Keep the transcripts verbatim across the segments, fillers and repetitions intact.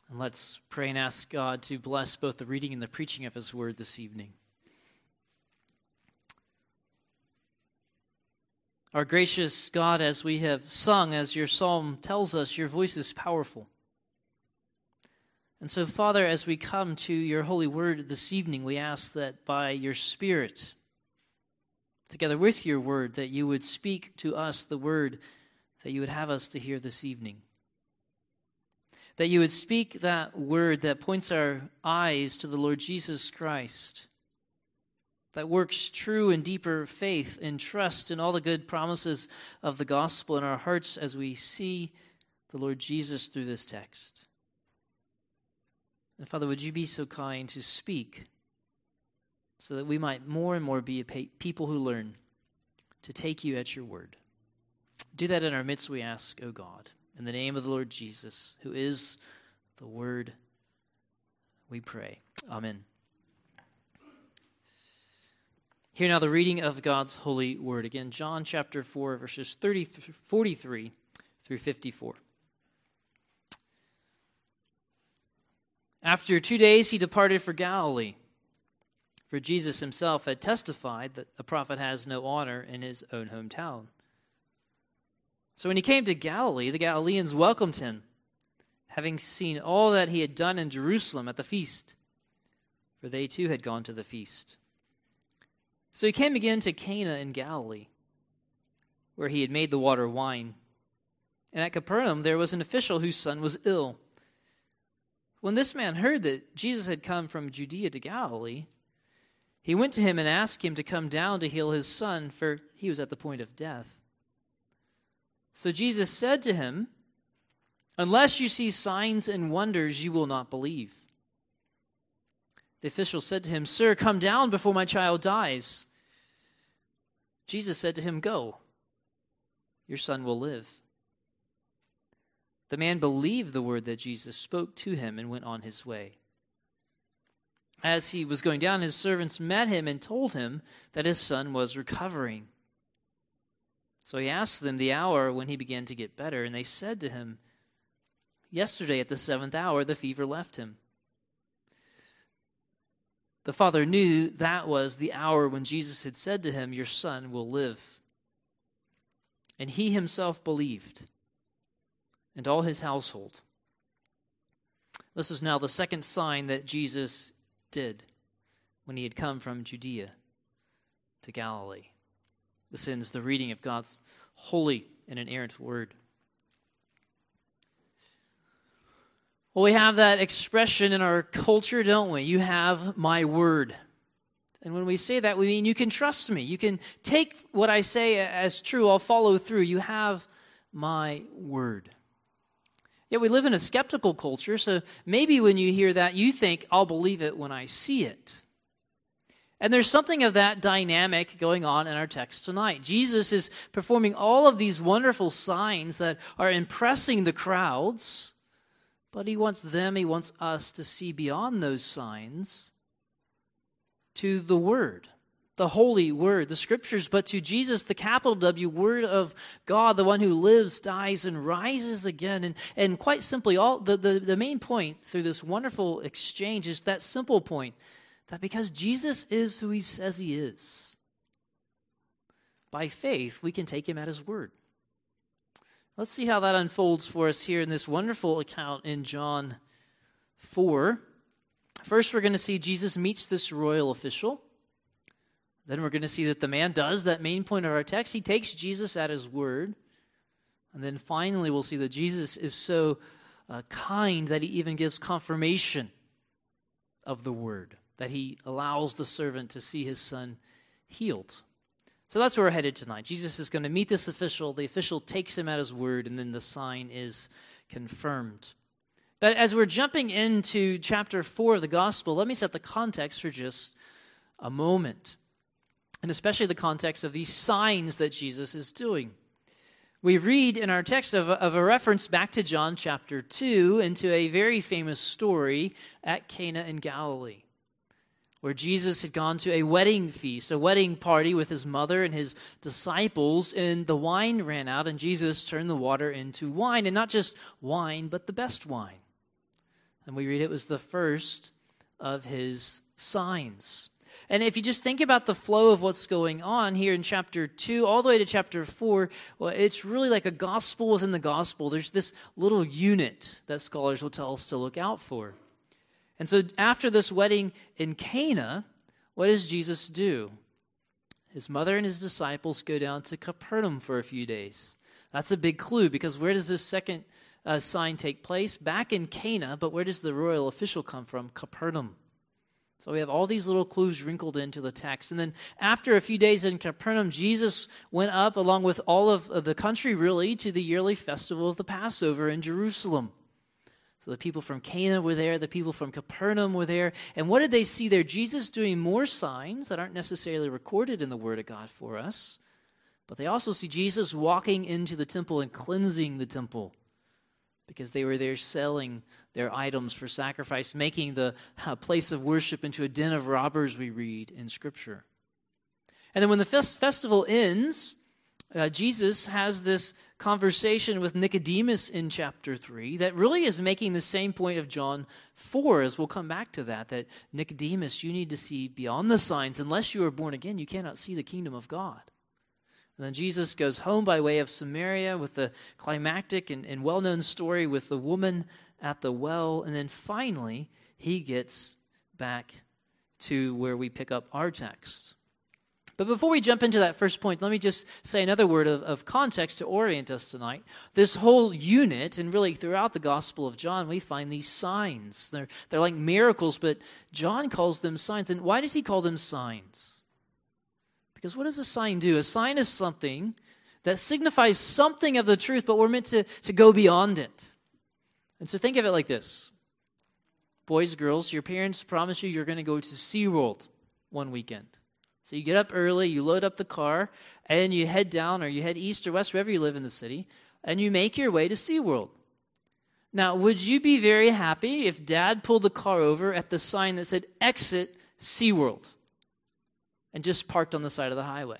And let's pray and ask God to bless both the reading and the preaching of his word this evening. Our gracious God, as we have sung, as your psalm tells us, your voice is powerful. And so, Father, as we come to your holy word this evening, we ask that by your Spirit, together with your word, that you would speak to us the word that you would have us to hear this evening. That you would speak that word that points our eyes to the Lord Jesus Christ, that works true and deeper faith and trust in all the good promises of the gospel in our hearts as we see the Lord Jesus through this text. And Father, would you be so kind to speak so that we might more and more be a people who learn to take you at your word. Do that in our midst, we ask, O God. In the name of the Lord Jesus, who is the Word, we pray. Amen. Hear now the reading of God's holy word. Again, John chapter four, verses thirty, forty-three through fifty-four. After two days he departed for Galilee, for Jesus himself had testified that a prophet has no honor in his own hometown. So when he came to Galilee, the Galileans welcomed him, having seen all that he had done in Jerusalem at the feast, for they too had gone to the feast. So he came again to Cana in Galilee, where he had made the water wine. And at Capernaum there was an official whose son was ill. When this man heard that Jesus had come from Judea to Galilee, he went to him and asked him to come down to heal his son, for he was at the point of death. So Jesus said to him, "Unless you see signs and wonders, you will not believe." The official said to him, "Sir, come down before my child dies." Jesus said to him, "Go, your son will live." The man believed the word that Jesus spoke to him and went on his way. As he was going down, his servants met him and told him that his son was recovering. So he asked them the hour when he began to get better, and they said to him, "Yesterday at the seventh hour the fever left him." The father knew that was the hour when Jesus had said to him, "Your son will live." And he himself believed, and all his household. This is now the second sign that Jesus did when he had come from Judea to Galilee. This ends the reading of God's holy and inerrant word. Well, we have that expression in our culture, don't we? You have my word. And when we say that, we mean you can trust me. You can take what I say as true. I'll follow through. You have my word. Yet we live in a skeptical culture, so maybe when you hear that, you think, I'll believe it when I see it. And there's something of that dynamic going on in our text tonight. Jesus is performing all of these wonderful signs that are impressing the crowds, but he wants them, he wants us to see beyond those signs to the Word, the holy Word, the Scriptures, but to Jesus, the capital W, Word of God, the one who lives, dies, and rises again. And, and quite simply, all the, the, the main point through this wonderful exchange is that simple point, that because Jesus is who he says he is, by faith, we can take him at his word. Let's see how that unfolds for us here in this wonderful account in John four. First, we're going to see Jesus meets this royal official. Then we're going to see that the man does that main point of our text. He takes Jesus at his word. And then finally, we'll see that Jesus is so uh, kind that he even gives confirmation of the word, that he allows the servant to see his son healed. So that's where we're headed tonight. Jesus is going to meet this official. The official takes him at his word, and then the sign is confirmed. But as we're jumping into chapter four of the gospel, let me set the context for just a moment, and especially the context of these signs that Jesus is doing. We read in our text of a, of a reference back to John chapter two into a very famous story at Cana in Galilee, where Jesus had gone to a wedding feast, a wedding party with his mother and his disciples, and the wine ran out, and Jesus turned the water into wine, and not just wine, but the best wine. And we read it was the first of his signs. And if you just think about the flow of what's going on here in chapter two, all the way to chapter four, well, it's really like a gospel within the gospel. There's this little unit that scholars will tell us to look out for. And so after this wedding in Cana, what does Jesus do? His mother and his disciples go down to Capernaum for a few days. That's a big clue, because where does this second uh, sign take place? Back in Cana, but where does the royal official come from? Capernaum. So we have all these little clues wrinkled into the text. And then after a few days in Capernaum, Jesus went up along with all of the country, really, to the yearly festival of the Passover in Jerusalem. So the people from Cana were there, the people from Capernaum were there. And what did they see there? Jesus doing more signs that aren't necessarily recorded in the Word of God for us. But they also see Jesus walking into the temple and cleansing the temple, because they were there selling their items for sacrifice, making the uh, place of worship into a den of robbers, we read in Scripture. And then when the fest- festival ends, uh, Jesus has this conversation with Nicodemus in chapter three that really is making the same point of John four, as we'll come back to that, that Nicodemus, you need to see beyond the signs. Unless you are born again, you cannot see the kingdom of God. And then Jesus goes home by way of Samaria with the climactic and, and well-known story with the woman at the well. And then finally, he gets back to where we pick up our text. But before we jump into that first point, let me just say another word of, of context to orient us tonight. This whole unit, and really throughout the Gospel of John, we find these signs. They're, they're like miracles, but John calls them signs. And why does he call them signs? Because what does a sign do? A sign is something that signifies something of the truth, but we're meant to, to go beyond it. And so think of it like this. Boys, girls, your parents promise you you're going to go to SeaWorld one weekend. So you get up early, you load up the car, and you head down, or you head east or west, wherever you live in the city, and you make your way to SeaWorld. Now, would you be very happy if Dad pulled the car over at the sign that said, "Exit SeaWorld," and just parked on the side of the highway?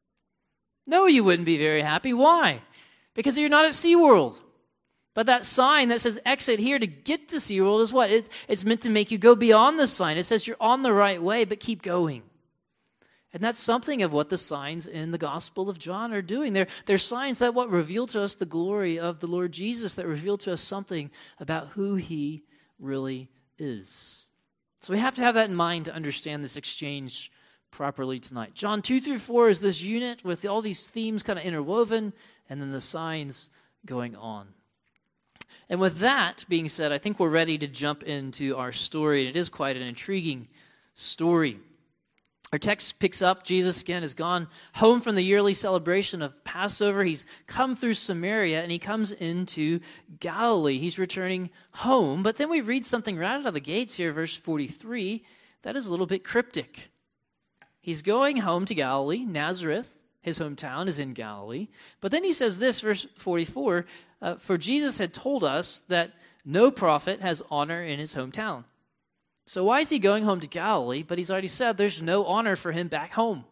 No, you wouldn't be very happy. Why? Because you're not at SeaWorld. But that sign that says exit here to get to SeaWorld is what? It's, it's meant to make you go beyond the sign. It says you're on the right way, but keep going. And that's something of what the signs in the Gospel of John are doing. They're, they're signs that what reveal to us the glory of the Lord Jesus, that reveal to us something about who he really is. So we have to have that in mind to understand this exchange properly tonight. John two through four is this unit with all these themes kind of interwoven, and then the signs going on. And with that being said, I think we're ready to jump into our story. It is quite an intriguing story. Our text picks up, Jesus again has gone home from the yearly celebration of Passover. He's come through Samaria, and he comes into Galilee. He's returning home. But then we read something right out of the gates here, verse forty-three, that is a little bit cryptic. He's going home to Galilee. Nazareth, his hometown, is in Galilee. But then he says this, verse forty-four, uh, for Jesus had told us that no prophet has honor in his hometown. So why is he going home to Galilee? But he's already said there's no honor for him back home.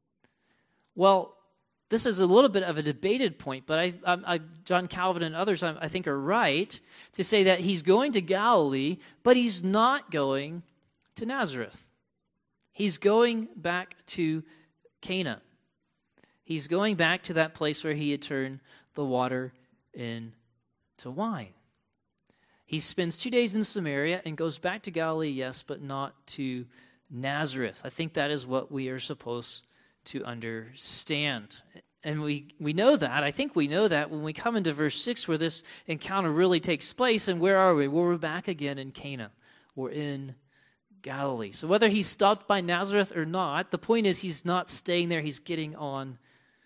Well, this is a little bit of a debated point, but I, I, I, John Calvin and others, I, I think, are right to say that he's going to Galilee, but he's not going to Nazareth. He's going back to Cana. He's going back to that place where he had turned the water into wine. He spends two days in Samaria and goes back to Galilee, yes, but not to Nazareth. I think that is what we are supposed to understand. And we, we know that. I think we know that when we come into verse six, where this encounter really takes place. And where are we? Well, we're back again in Cana. We're in Galilee. So whether he stopped by Nazareth or not, the point is he's not staying there. He's getting on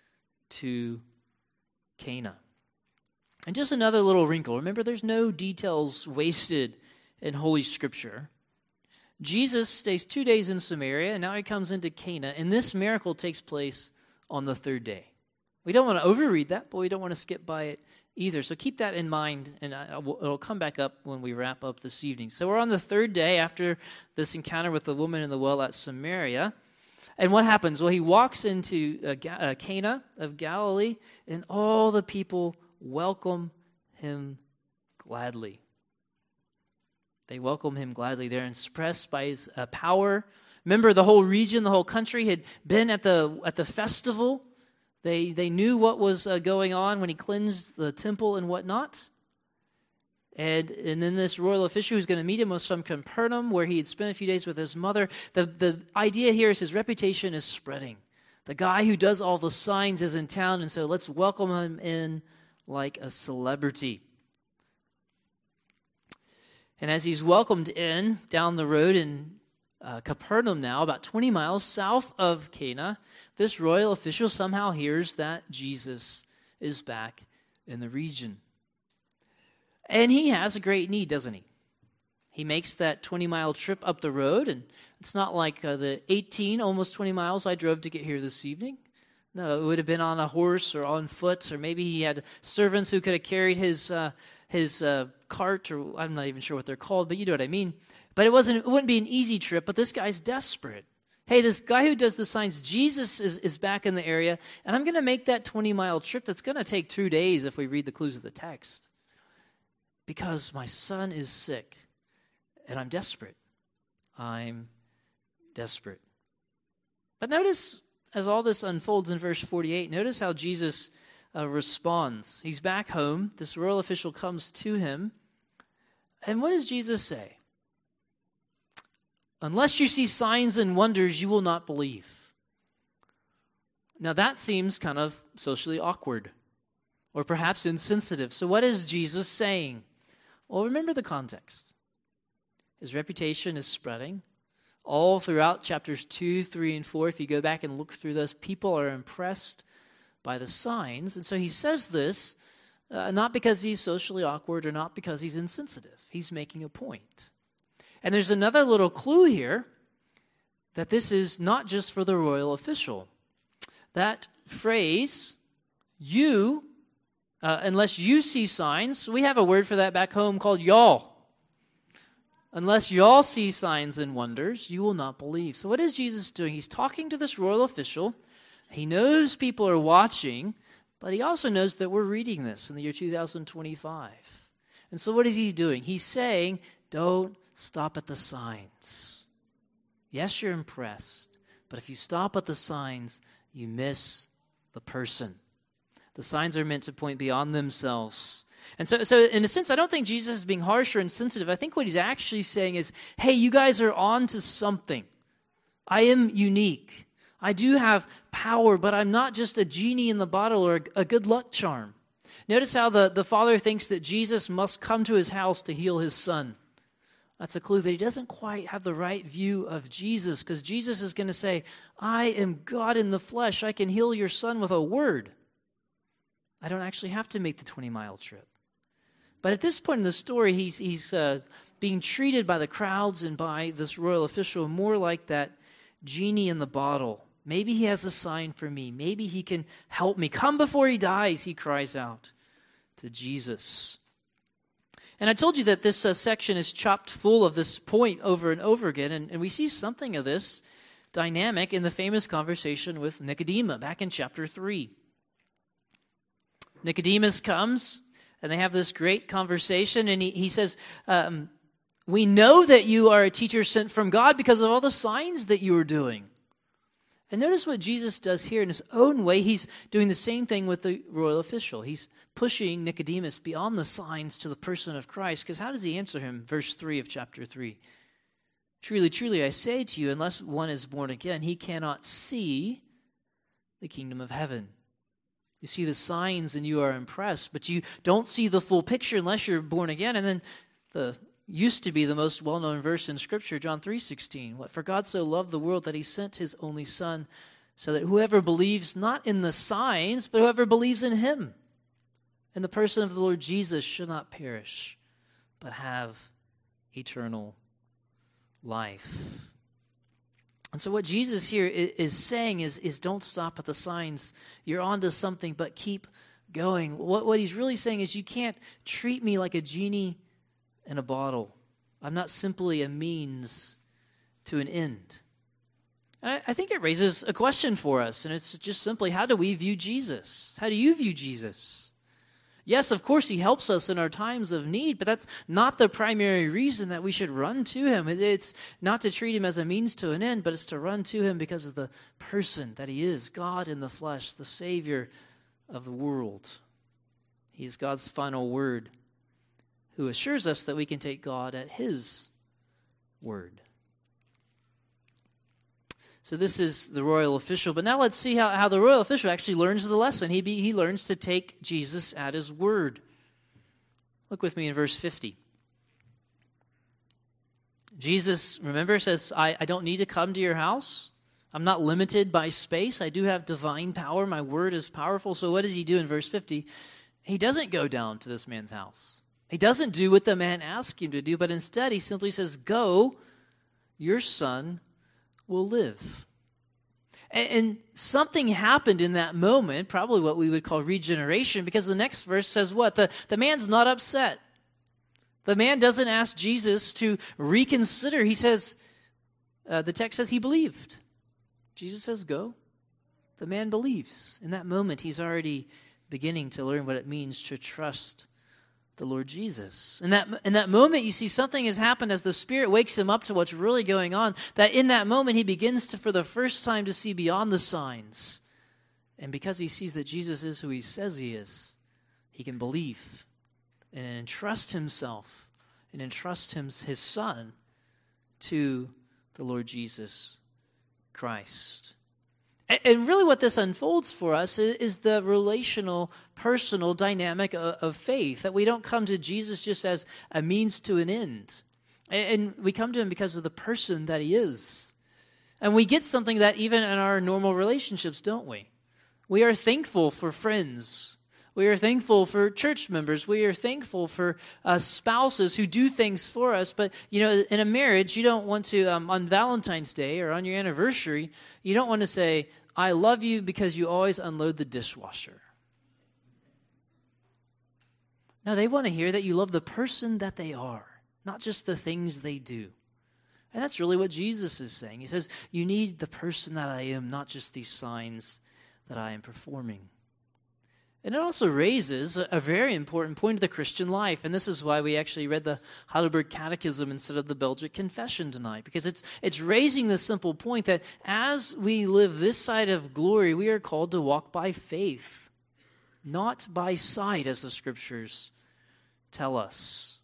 to Cana. And just another little wrinkle. Remember, there's no details wasted in Holy Scripture. Jesus stays two days in Samaria, and now he comes into Cana, and this miracle takes place on the third day. We don't want to overread that, but we don't want to skip by it either. So keep that in mind, and I, will, it'll come back up when we wrap up this evening. So we're on the third day after this encounter with the woman in the well at Samaria. And what happens? Well, he walks into uh, Ga- uh, Cana of Galilee, and all the people welcome him gladly. They welcome him gladly. They're impressed by his uh, power. Remember, the whole region, the whole country had been at the at the festival. They they knew what was uh, going on when he cleansed the temple and whatnot. And and then this royal official who's going to meet him was from Capernaum, where he had spent a few days with his mother. The the idea here is his reputation is spreading. The guy who does all the signs is in town, and so let's welcome him in like a celebrity. And as he's welcomed in down the road in uh, Capernaum now, about twenty miles south of Cana, this royal official somehow hears that Jesus is back in the region. And he has a great need, doesn't he? He makes that twenty-mile trip up the road, and it's not like uh, the eighteen, almost twenty miles I drove to get here this evening. No, it would have been on a horse or on foot, or maybe he had servants who could have carried his uh, his uh, cart, or I'm not even sure what they're called, but you know what I mean. But it wasn't. It wouldn't be an easy trip, but this guy's desperate. Hey, this guy who does the signs, Jesus is, is back in the area, and I'm going to make that twenty-mile trip that's going to take two days if we read the clues of the text. Because my son is sick, and I'm desperate. I'm desperate. But notice, as all this unfolds in verse forty-eight, notice how Jesus uh, responds. He's back home. This royal official comes to him. And what does Jesus say? Unless you see signs and wonders, you will not believe. Now that seems kind of socially awkward, or perhaps insensitive. So what is Jesus saying? Well, remember the context. His reputation is spreading. All throughout chapters two, three, and four, if you go back and look through those, people are impressed by the signs. And so he says this uh, not because he's socially awkward or not because he's insensitive. He's making a point. And there's another little clue here that this is not just for the royal official. That phrase, you, uh, unless you see signs, we have a word for that back home called y'all. Unless y'all see signs and wonders, you will not believe. So what is Jesus doing? He's talking to this royal official. He knows people are watching, but he also knows that we're reading this in the year two thousand twenty-five. And so what is he doing? He's saying, don't stop at the signs. Yes, you're impressed, but if you stop at the signs, you miss the person. The signs are meant to point beyond themselves. And so, so in a sense, I don't think Jesus is being harsh or insensitive. I think what he's actually saying is, hey, you guys are on to something. I am unique. I do have power, but I'm not just a genie in the bottle or a good luck charm. Notice how the, the father thinks that Jesus must come to his house to heal his son. That's a clue that he doesn't quite have the right view of Jesus, because Jesus is going to say, I am God in the flesh. I can heal your son with a word. I don't actually have to make the twenty-mile trip. But at this point in the story, he's, he's uh, being treated by the crowds and by this royal official more like that genie in the bottle. Maybe he has a sign for me. Maybe he can help me. Come before he dies, he cries out to Jesus. And I told you that this uh, section is chopped full of this point over and over again, and, and we see something of this dynamic in the famous conversation with Nicodemus back in chapter three. Nicodemus comes, and they have this great conversation, and he, he says, um, we know that you are a teacher sent from God because of all the signs that you are doing. And notice what Jesus does here in his own way. He's doing the same thing with the royal official. He's pushing Nicodemus beyond the signs to the person of Christ. Because how does he answer him? Verse three of chapter three. Truly, truly, I say to you, unless one is born again, he cannot see the kingdom of heaven. You see the signs and you are impressed, but you don't see the full picture unless you're born again. And then the used to be the most well-known verse in Scripture, John three sixteen. What, for God so loved the world that he sent his only Son, so that whoever believes not in the signs, but whoever believes in him, in the person of the Lord Jesus, should not perish, but have eternal life. And so what Jesus here is saying is, is don't stop at the signs. You're onto something, but keep going. What, what he's really saying is you can't treat me like a genie in a bottle. I'm not simply a means to an end. And I, I think it raises a question for us, and it's just simply, how do we view Jesus? How do you view Jesus? Yes, of course, he helps us in our times of need, but that's not the primary reason that we should run to him. It's not to treat him as a means to an end, but it's to run to him because of the person that he is, God in the flesh, the Savior of the world. He is God's final word, who assures us that we can take God at his word. So this is the royal official. But now let's see how, how the royal official actually learns the lesson. He, be, he learns to take Jesus at his word. Look with me in verse fifty. Jesus, remember, says, I, I don't need to come to your house. I'm not limited by space. I do have divine power. My word is powerful. So what does he do in verse fifty? He doesn't go down to this man's house. He doesn't do what the man asked him to do, but instead he simply says, go, your son will live. And, and something happened in that moment, probably what we would call regeneration, because the next verse says what? The, the man's not upset. The man doesn't ask Jesus to reconsider. He says, uh, the text says he believed. Jesus says, go. The man believes. In that moment, he's already beginning to learn what it means to trust the Lord Jesus. In that, in that moment, you see something has happened as the Spirit wakes him up to what's really going on, that in that moment he begins to, for the first time, to see beyond the signs. And because he sees that Jesus is who he says he is, he can believe and entrust himself and entrust him, his son to the Lord Jesus Christ. And really what this unfolds for us is the relational, personal dynamic of faith, that we don't come to Jesus just as a means to an end. And we come to him because of the person that he is. And we get something that even in our normal relationships, don't we? We are thankful for friends. We are thankful for church members. We are thankful for uh, spouses who do things for us. But, you know, in a marriage, you don't want to, um, on Valentine's Day or on your anniversary, you don't want to say, I love you because you always unload the dishwasher. No, they want to hear that you love the person that they are, not just the things they do. And that's really what Jesus is saying. He says, you need the person that I am, not just these signs that I am performing. And it also raises a very important point of the Christian life. And this is why we actually read the Heidelberg Catechism instead of the Belgic Confession tonight. Because it's it's raising the simple point that as we live this side of glory, we are called to walk by faith, not by sight, as the Scriptures tell us.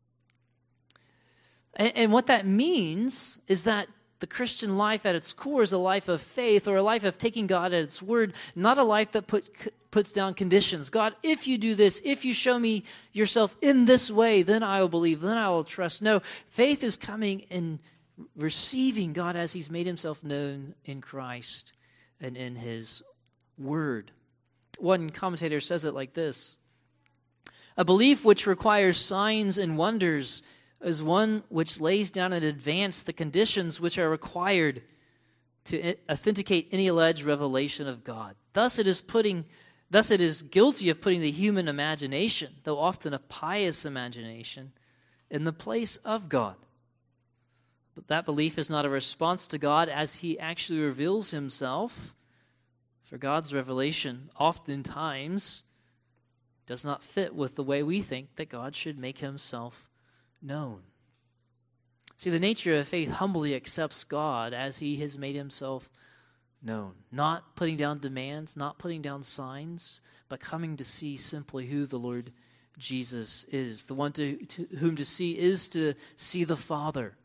And, and what that means is that the Christian life at its core is a life of faith, or a life of taking God at its word, not a life that put, puts down conditions. God, if you do this, if you show me yourself in this way, then I will believe, then I will trust. No, faith is coming in receiving God as he's made himself known in Christ and in his word. One commentator says it like this: a belief which requires signs and wonders is one which lays down in advance the conditions which are required to authenticate any alleged revelation of God. Thus it is putting, thus it is guilty of putting the human imagination, though often a pious imagination, in the place of God. But that belief is not a response to God as he actually reveals himself, for God's revelation oftentimes does not fit with the way we think that God should make himself known. See, the nature of faith humbly accepts God as he has made himself known, not putting down demands, not putting down signs, but coming to see simply who the Lord Jesus is. The one to, to whom to see is to see the Father.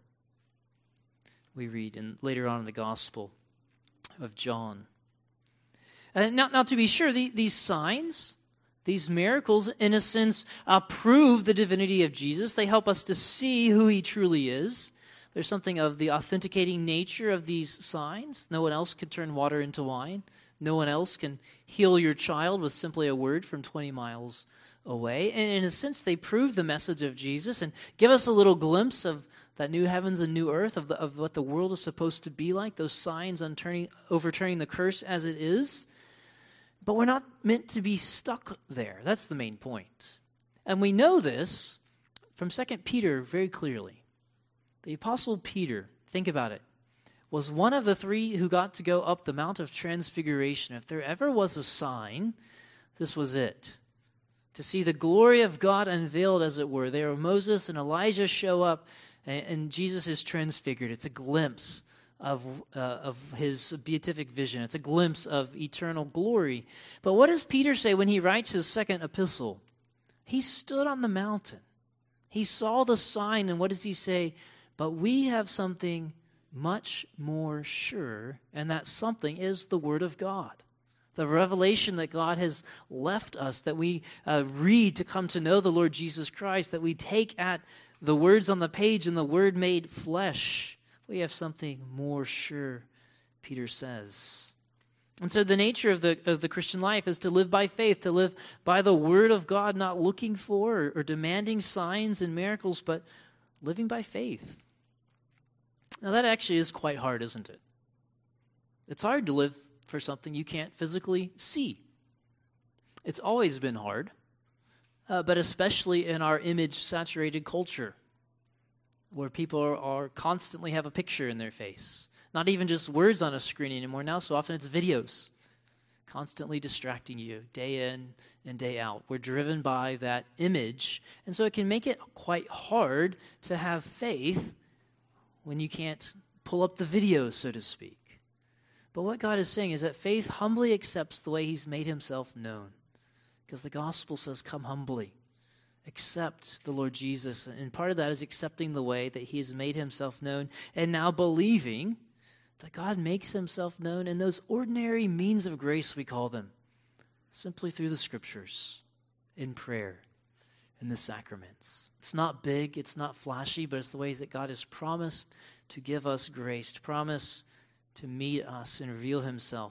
We read in, later on in the Gospel of John. And now, now to be sure, the, these signs, these miracles, in a sense, uh, prove the divinity of Jesus. They help us to see who he truly is. There's something of the authenticating nature of these signs. No one else could turn water into wine. No one else can heal your child with simply a word from twenty miles away. And in a sense, they prove the message of Jesus and give us a little glimpse of that new heavens and new earth, of, the, of what the world is supposed to be like, those signs unturning, overturning the curse as it is. But we're not meant to be stuck there. That's the main point. And we know this from Second Peter very clearly. The Apostle Peter, think about it, was one of the three who got to go up the Mount of Transfiguration. If there ever was a sign, this was it. to see the glory of God unveiled, as it were. There, Moses and Elijah show up, and, and Jesus is transfigured. It's a glimpse of uh, of his beatific vision. It's a glimpse of eternal glory. But what does Peter say when he writes his second epistle? He stood on the mountain. He saw the sign, and what does he say? But we have something much more sure, and that something is the Word of God. The revelation that God has left us, that we uh, read to come to know the Lord Jesus Christ, that we take at the words on the page and the Word made flesh. We have something more sure, Peter says. And so the nature of the of the Christian life is to live by faith, to live by the Word of God, not looking for or, or demanding signs and miracles, but living by faith. Now that actually is quite hard, isn't it? It's hard to live for something you can't physically see. It's always been hard, uh, but especially in our image-saturated culture, where people are, are constantly have a picture in their face. Not even just words on a screen anymore. Now so often it's videos, constantly distracting you day in and day out. We're driven by that image, and so it can make it quite hard to have faith when you can't pull up the videos, so to speak. But what God is saying is that faith humbly accepts the way he's made himself known. Because the gospel says, come humbly. Accept the Lord Jesus. And part of that is accepting the way that he has made himself known, and now believing that God makes himself known in those ordinary means of grace, we call them, simply through the scriptures, in prayer, in the sacraments. It's not big, it's not flashy, but it's the ways that God has promised to give us grace, to promise to meet us and reveal himself.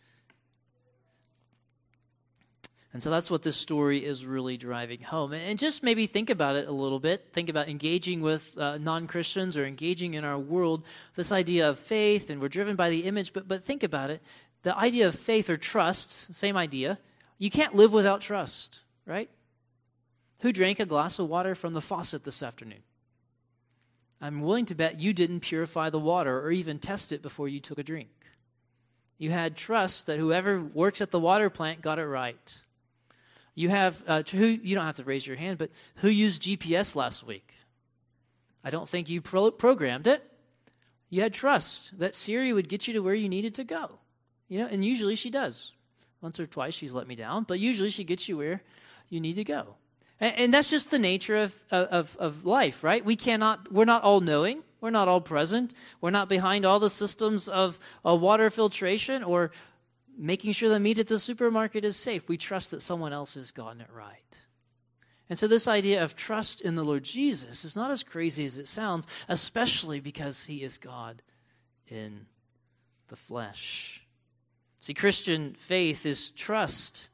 And so that's what this story is really driving home. And just maybe think about it a little bit. Think about engaging with uh, non-Christians or engaging in our world, this idea of faith, and we're driven by the image, but, but think about it. The idea of faith or trust, same idea. You can't live without trust, right? Who drank a glass of water from the faucet this afternoon? I'm willing to bet you didn't purify the water or even test it before you took a drink. You had trust that whoever works at the water plant got it right. You have, uh, who, you don't have to raise your hand, but who used G P S last week? I don't think you pro- programmed it. You had trust that Siri would get you to where you needed to go. You know, and usually she does. Once or twice she's let me down, but usually she gets you where you need to go. And, and that's just the nature of, of, of life, right? We cannot, we're not all knowing. We're not all present. We're not behind all the systems of uh, water filtration or making sure the meat at the supermarket is safe. We trust that someone else has gotten it right. And so this idea of trust in the Lord Jesus is not as crazy as it sounds, especially because he is God in the flesh. See, Christian faith is trust.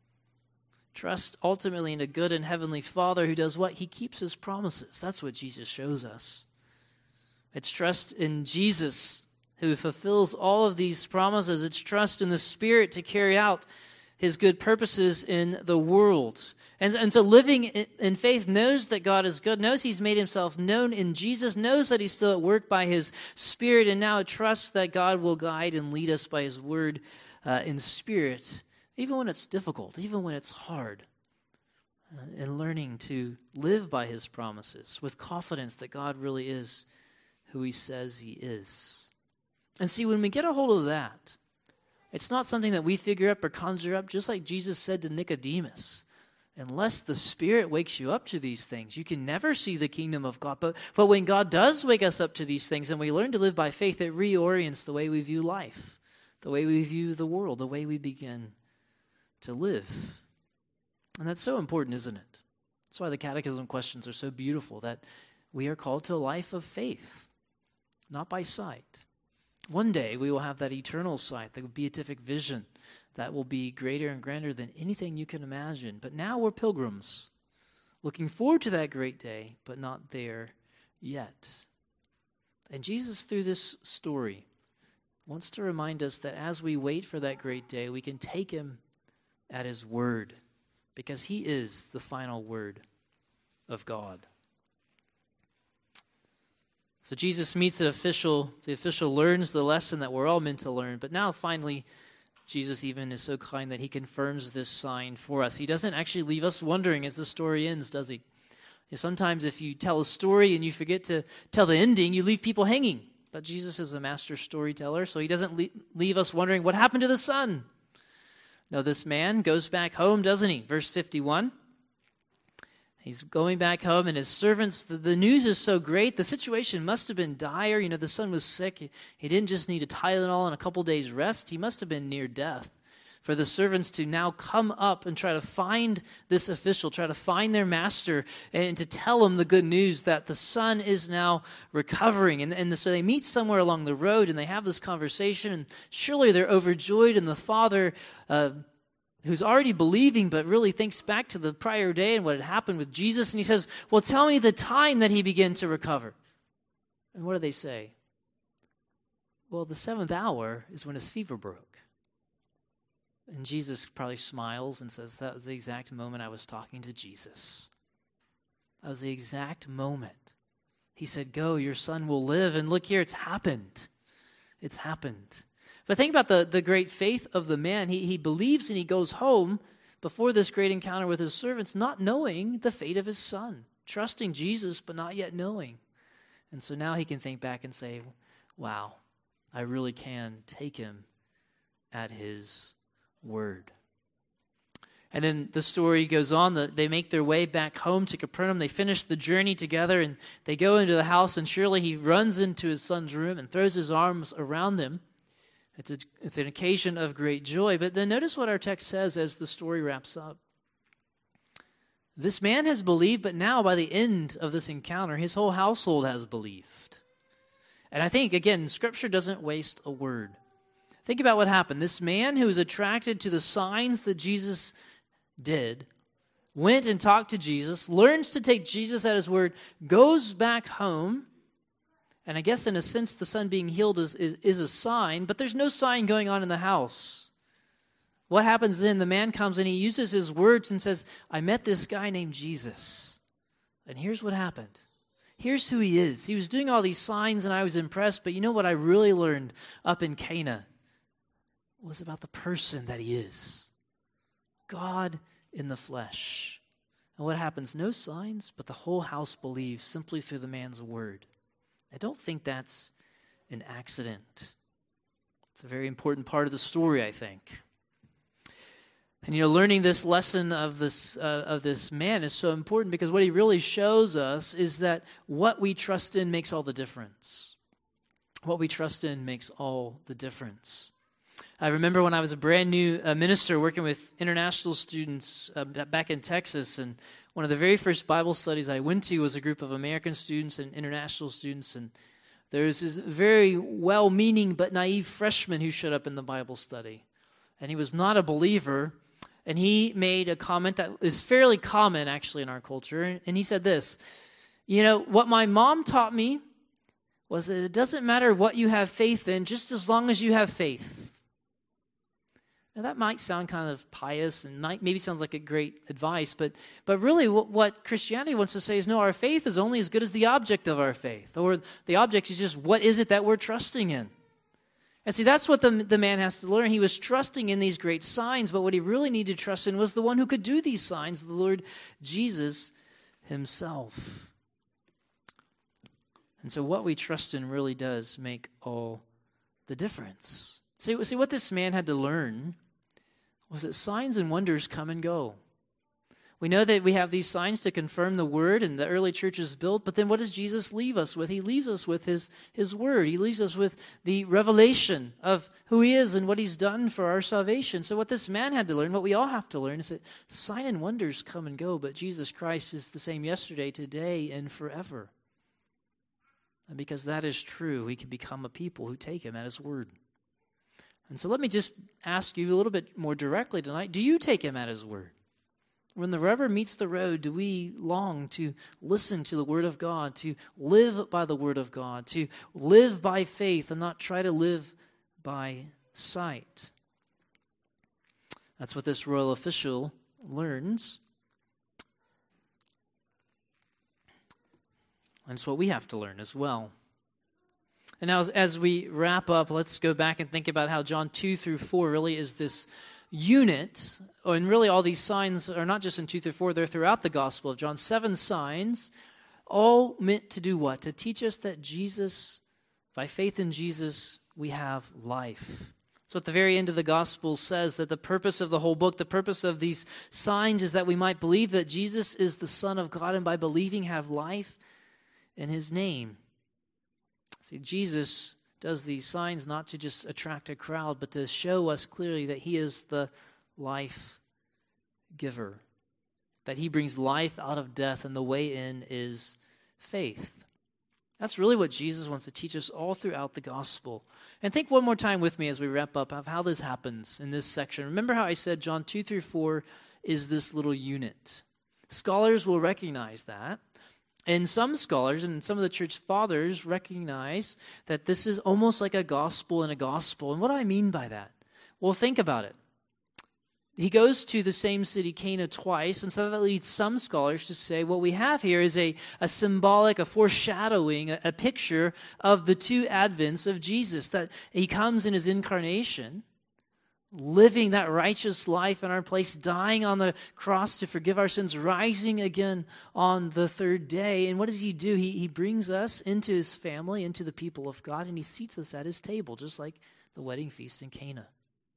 Trust ultimately in a good and heavenly Father who does what? He keeps his promises. That's what Jesus shows us. It's trust in Jesus who fulfills all of these promises. It's trust in the Spirit to carry out his good purposes in the world. And, and so living in, in faith knows that God is good, knows he's made himself known in Jesus, knows that he's still at work by his Spirit, and now trusts that God will guide and lead us by his word uh, in Spirit, even when it's difficult, even when it's hard, uh, and learning to live by his promises with confidence that God really is who he says he is. And see, when we get a hold of that, it's not something that we figure up or conjure up, just like Jesus said to Nicodemus. Unless the Spirit wakes you up to these things, you can never see the kingdom of God. But, but when God does wake us up to these things and we learn to live by faith, it reorients the way we view life, the way we view the world, the way we begin to live. And that's so important, isn't it? That's why the catechism questions are so beautiful, that we are called to a life of faith, not by sight. One day we will have that eternal sight, the beatific vision that will be greater and grander than anything you can imagine. But now we're pilgrims, looking forward to that great day, but not there yet. And Jesus, through this story, wants to remind us that as we wait for that great day, we can take him at his word, because he is the final word of God. So Jesus meets the official, the official learns the lesson that we're all meant to learn, but now finally Jesus even is so kind that he confirms this sign for us. He doesn't actually leave us wondering as the story ends, does he? Sometimes if you tell a story and you forget to tell the ending, you leave people hanging. But Jesus is a master storyteller, so he doesn't leave us wondering what happened to the son. No, this man goes back home, doesn't he? Verse fifty-one. He's going back home, and his servants, the, the news is so great. The situation must have been dire. You know, the son was sick. He, he didn't just need a Tylenol and a couple days rest. He must have been near death. For the servants to now come up and try to find this official, try to find their master, and to tell him the good news that the son is now recovering. And, and so they meet somewhere along the road, and they have this conversation, and surely they're overjoyed, and the father, uh, who's already believing but really thinks back to the prior day and what had happened with Jesus, and he says, well, tell me the time that he began to recover. And what do they say? Well, the seventh hour is when his fever broke. And Jesus probably smiles and says, that was the exact moment I was talking to Jesus. That was the exact moment. He said, go, your son will live. And look here, it's happened. It's happened. But think about the, the great faith of the man. He, he believes and he goes home before this great encounter with his servants, not knowing the fate of his son, trusting Jesus, but not yet knowing. And so now he can think back and say, wow, I really can take him at his word. And then the story goes on. That they make their way back home to Capernaum. They finish the journey together, and they go into the house, and surely he runs into his son's room and throws his arms around him. It's, a, it's an occasion of great joy. But then notice what our text says as the story wraps up. This man has believed, but now by the end of this encounter, his whole household has believed. And I think, again, Scripture doesn't waste a word. Think about what happened. This man who was attracted to the signs that Jesus did went and talked to Jesus, learns to take Jesus at his word, goes back home, and I guess in a sense the son being healed is, is, is a sign, but there's no sign going on in the house. What happens then? The man comes and he uses his words and says, I met this guy named Jesus, and here's what happened. Here's who he is. He was doing all these signs and I was impressed, but you know what I really learned up in Cana was about the person that he is. God in the flesh. And what happens? No signs, but the whole house believes simply through the man's word. I don't think that's an accident. It's a very important part of the story, I think. And you know, learning this lesson of this uh, of this man is so important because what he really shows us is that what we trust in makes all the difference. What we trust in makes all the difference. I remember when I was a brand new uh, minister working with international students uh, back in Texas, and one of the very first Bible studies I went to was a group of American students and international students, and there was this very well-meaning but naive freshman who showed up in the Bible study, and he was not a believer, and he made a comment that is fairly common actually in our culture, and he said this, you know, what my mom taught me was that it doesn't matter what you have faith in, just as long as you have faith. Now, that might sound kind of pious and might, maybe sounds like a great advice, but but really what, what Christianity wants to say is, no, our faith is only as good as the object of our faith, or the object is just what is it that we're trusting in. And see, that's what the, the man has to learn. He was trusting in these great signs, but what he really needed to trust in was the one who could do these signs, the Lord Jesus himself. And so what we trust in really does make all the difference. See, see what this man had to learn was that signs and wonders come and go. We know that we have these signs to confirm the word, and the early church is built, but then what does Jesus leave us with? He leaves us with his, his word. He leaves us with the revelation of who he is and what he's done for our salvation. So what this man had to learn, what we all have to learn, is that sign and wonders come and go, but Jesus Christ is the same yesterday, today, and forever. And because that is true, we can become a people who take him at his word. And so let me just ask you a little bit more directly tonight. Do you take him at his word? When the rubber meets the road, do we long to listen to the word of God, to live by the word of God, to live by faith and not try to live by sight? That's what this royal official learns. And it's what we have to learn as well. And now as, as we wrap up, let's go back and think about how John two through four really is this unit, and really all these signs are not just in two through four, they're throughout the Gospel of John. Seven signs, all meant to do what? To teach us that Jesus, by faith in Jesus, we have life. So at the very end of the Gospel says that the purpose of the whole book, the purpose of these signs is that we might believe that Jesus is the Son of God, and by believing have life in his name. See, Jesus does these signs not to just attract a crowd, but to show us clearly that he is the life giver, that he brings life out of death, and the way in is faith. That's really what Jesus wants to teach us all throughout the gospel. And think one more time with me as we wrap up of how this happens in this section. Remember how I said John two through four is this little unit. Scholars will recognize that. And some scholars and some of the church fathers recognize that this is almost like a gospel in a gospel. And what do I mean by that? Well, think about it. He goes to the same city, Cana, twice, and so that leads some scholars to say what we have here is a, a symbolic, a foreshadowing, a, a picture of the two advents of Jesus, that he comes in his incarnation, living that righteous life in our place, dying on the cross to forgive our sins, rising again on the third day. And what does he do? He, he brings us into his family, into the people of God, and he seats us at his table, just like the wedding feast in Cana.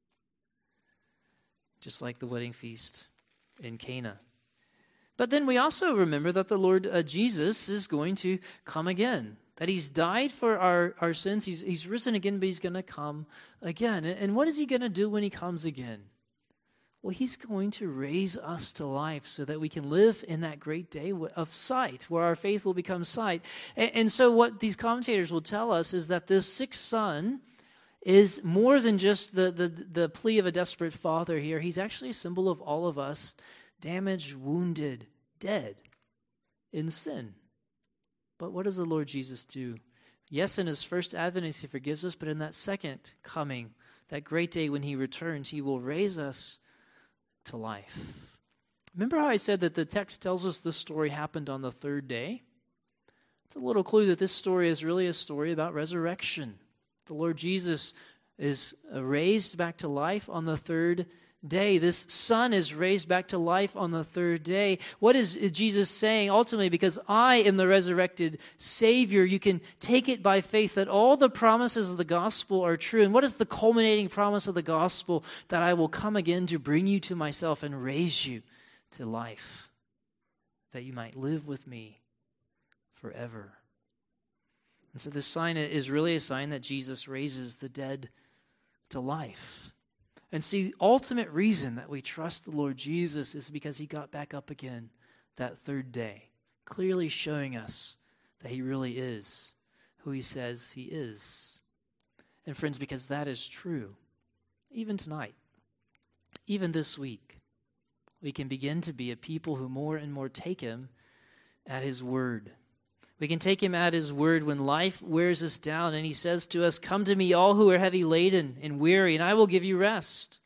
Just like the wedding feast in Cana. But then we also remember that the Lord uh, Jesus is going to come again. That he's died for our, our sins. He's, he's risen again, but he's going to come again. And, and what is he going to do when he comes again? Well, he's going to raise us to life so that we can live in that great day of sight, where our faith will become sight. And, and so what these commentators will tell us is that this sixth son is more than just the, the, the plea of a desperate father here. He's actually a symbol of all of us, damaged, wounded, dead in sin. But what does the Lord Jesus do? Yes, in his first advent, he forgives us, but in that second coming, that great day when he returns, he will raise us to life. Remember how I said that the text tells us this story happened on the third day? It's a little clue that this story is really a story about resurrection. The Lord Jesus is raised back to life on the third day. This son is raised back to life on the third day. What is Jesus saying? Ultimately, because I am the resurrected Savior, you can take it by faith that all the promises of the gospel are true. And what is the culminating promise of the gospel? That I will come again to bring you to myself and raise you to life, that you might live with me forever. And so this sign is really a sign that Jesus raises the dead to life. And see, the ultimate reason that we trust the Lord Jesus is because he got back up again that third day, clearly showing us that he really is who he says he is. And friends, because that is true, even tonight, even this week, we can begin to be a people who more and more take him at his word. We can take him at his word when life wears us down and he says to us, "Come to me, all who are heavy laden and weary, and I will give you rest."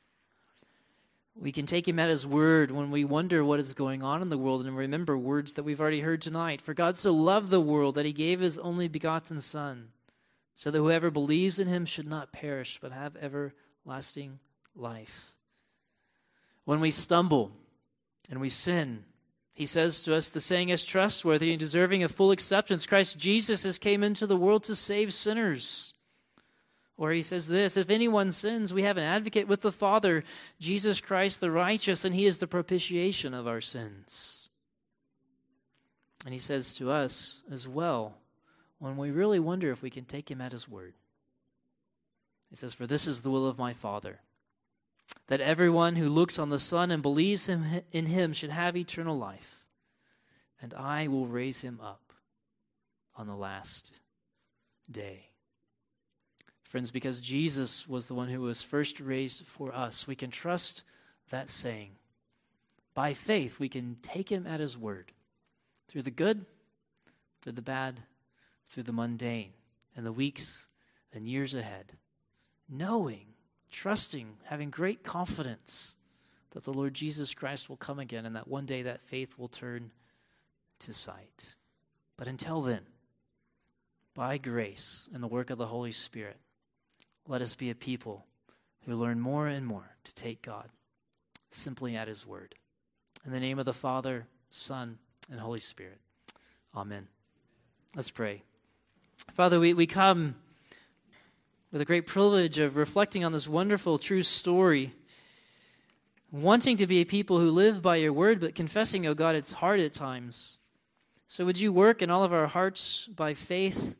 We can take him at his word when we wonder what is going on in the world and remember words that we've already heard tonight. For God so loved the world that he gave his only begotten Son, so that whoever believes in him should not perish but have everlasting life. When we stumble and we sin, he says to us, the saying is trustworthy and deserving of full acceptance. Christ Jesus has came into the world to save sinners. Or he says this, if anyone sins, we have an advocate with the Father, Jesus Christ the righteous, and he is the propitiation of our sins. And he says to us as well, when we really wonder if we can take him at his word. He says, for this is the will of my Father, that everyone who looks on the Son and believes him in him should have eternal life, and I will raise him up on the last day. Friends, because Jesus was the one who was first raised for us, we can trust that saying. By faith, we can take him at his word, through the good, through the bad, through the mundane, and the weeks and years ahead, knowing, trusting, having great confidence that the Lord Jesus Christ will come again and that one day that faith will turn to sight. But until then, by grace and the work of the Holy Spirit, let us be a people who learn more and more to take God simply at his word. In the name of the Father, Son, and Holy Spirit. Amen. Let's pray. Father, we, we come with a great privilege of reflecting on this wonderful, true story, wanting to be a people who live by your word, but confessing, oh God, it's hard at times. So would you work in all of our hearts by faith,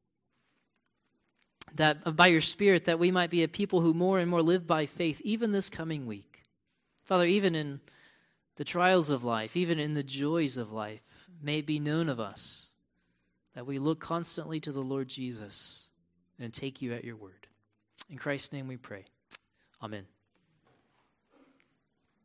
that by your Spirit, that we might be a people who more and more live by faith, even this coming week. Father, even in the trials of life, even in the joys of life, may it be known of us that we look constantly to the Lord Jesus and take you at your word. In Christ's name we pray. Amen.